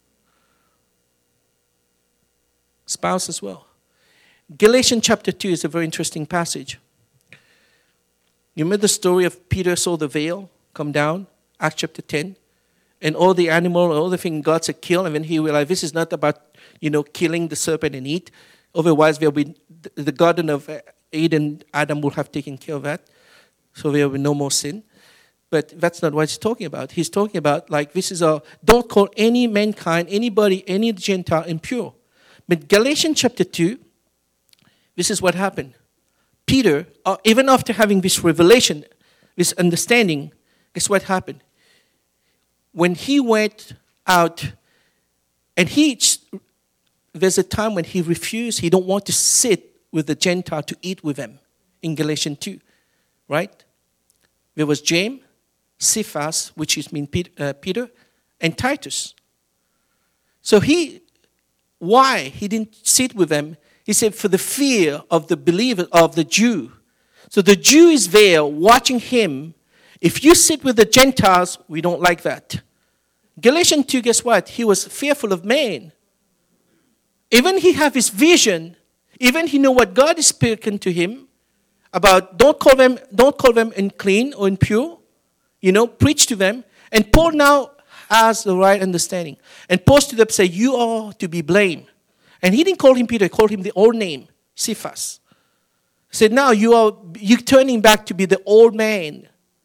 Spouse as well. Galatians chapter two is a very interesting passage. You remember the story of Peter saw the veil come down? Acts chapter ten. And all the animal, all the thing God said kill. And then he realized this is not about, you know, killing the serpent and eat. Otherwise, there will be the garden of Eden, Adam will have taken care of that. So there will be no more sin. But that's not what he's talking about. He's talking about, like, this is a, don't call any mankind, anybody, any Gentile impure. But Galatians chapter two, this is what happened. Peter, uh, even after having this revelation, this understanding, guess what happened? When he went out, and he, there's a time when he refused, he don't want to sit with the Gentile to eat with them in Galatians two, right? There was James, Cephas, which is mean Peter, uh, Peter, and Titus. So he, why he didn't sit with them? He said, for the fear of the believer, of the Jew. So the Jew is there watching him. If you sit with the Gentiles, we don't like that. Galatians two, guess what? He was fearful of man. Even he have his vision, even he know what God is speaking to him about, don't call them, don't call them unclean or impure. You know, preach to them. And Paul now has the right understanding. And Paul stood up and said, you are to be blamed. And he didn't call him Peter, he called him the old name, Cephas. He said, now you are you turning back to be the old man.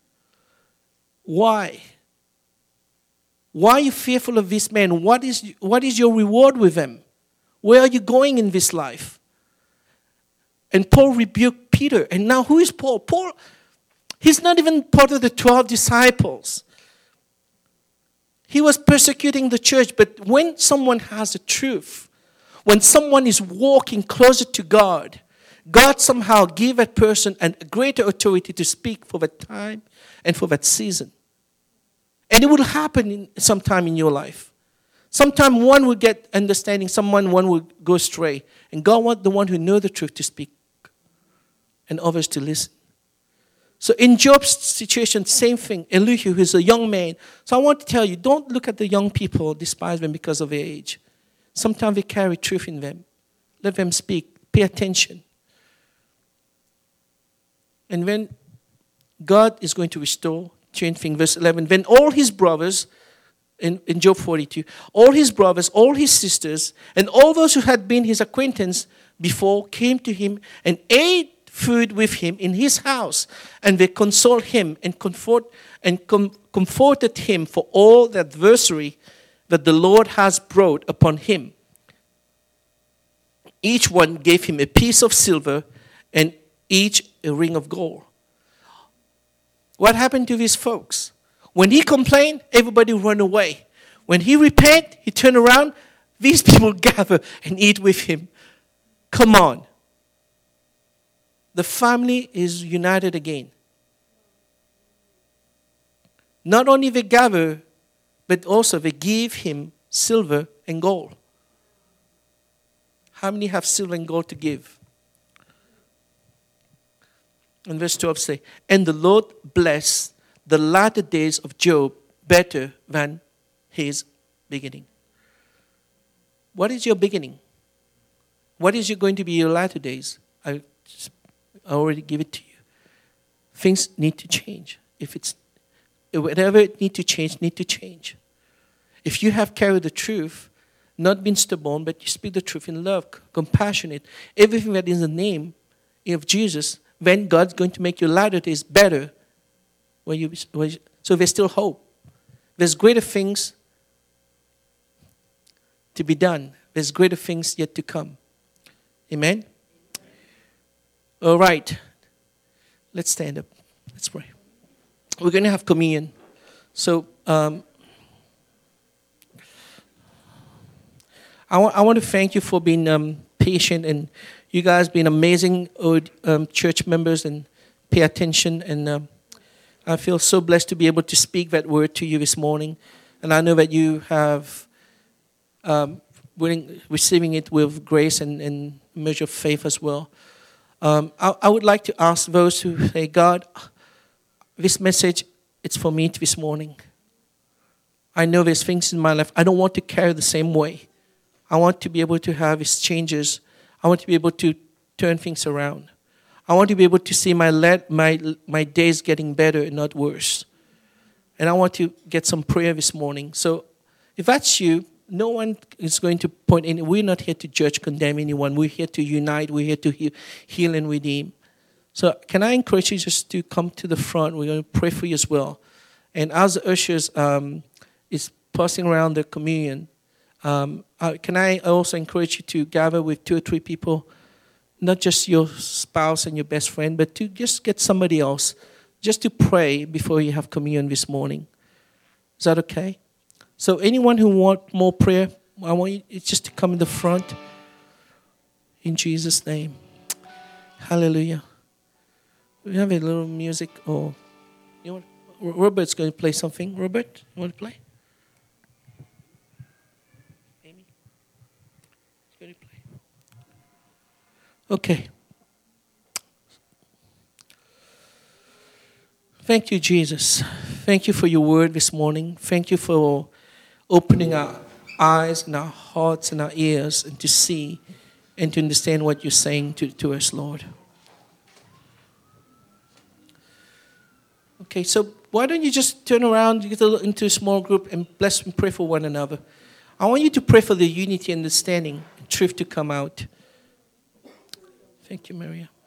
Why? Why are you fearful of this man? What is, what is your reward with him? Where are you going in this life? And Paul rebuked Peter. And now who is Paul? Paul, he's not even part of the twelve disciples. He was persecuting the church. But when someone has the truth, when someone is walking closer to God, God somehow gave that person a greater authority to speak for that time and for that season. And it will happen in, sometime in your life. Sometime one will get understanding, someone one will go astray. And God wants the one who knows the truth to speak and others to listen. So in Job's situation, same thing. Elihu, who's a young man. So I want to tell you, don't look at the young people, despise them because of their age. Sometimes they carry truth in them. Let them speak. Pay attention. And when God is going to restore, change things. Verse eleven, when all his brothers, in, in Job forty-two, all his brothers, all his sisters, and all those who had been his acquaintance before came to him and ate food with him in his house, and they consoled him and comfort and com- comforted him for all the adversary that the Lord has brought upon him. Each one gave him a piece of silver and each a ring of gold. What happened to these folks? When he complained, everybody ran away. When he repented, he turned around, these people gather and eat with him. Come on. The family is united again. Not only they gather, but also they give him silver and gold. How many have silver and gold to give? And verse twelve say, and the Lord blessed the latter days of Job better than his beginning. What is your beginning? What is going to be your latter days? I, just, I already give it to you. Things need to change. If it's whatever it need to change, need to change. If you have carried the truth, not been stubborn, but you speak the truth in love, compassionate, everything that is in the name of Jesus, then God's going to make your latter days better. Where you, where you, so there's still hope. There's greater things to be done. There's greater things yet to come. Amen? All right. Let's stand up. Let's pray. We're going to have communion. So um, I, wa- I want to thank you for being um, patient, and you guys being amazing um, church members and pay attention. And um, I feel so blessed to be able to speak that word to you this morning. And I know that you have um, willing, receiving it with grace and, and measure of faith as well. Um, I, I would like to ask those who say, God, this message, it's for me this morning. I know there's things in my life I don't want to carry the same way. I want to be able to have these changes. I want to be able to turn things around. I want to be able to see my le- my my days getting better and not worse. And I want to get some prayer this morning. So if that's you, no one is going to point in. We're not here to judge, condemn anyone. We're here to unite. We're here to heal, heal and redeem. So can I encourage you just to come to the front? We're going to pray for you as well. And as the ushers um, is passing around the communion, um, uh, can I also encourage you to gather with two or three people, not just your spouse and your best friend, but to just get somebody else, just to pray before you have communion this morning. Is that okay? So anyone who wants more prayer, I want you just to come in the front. In Jesus' name. Hallelujah. We have a little music, or you want, Robert's going to play something. Robert, you want to play? Amy, he's going to play. Okay. Thank you, Jesus. Thank you for your word this morning. Thank you for opening our eyes and our hearts and our ears and to see and to understand what you're saying to, to us, Lord. Okay, so why don't you just turn around, get into a small group and bless and pray for one another. I want you to pray for the unity and understanding and truth to come out. Thank you, Maria.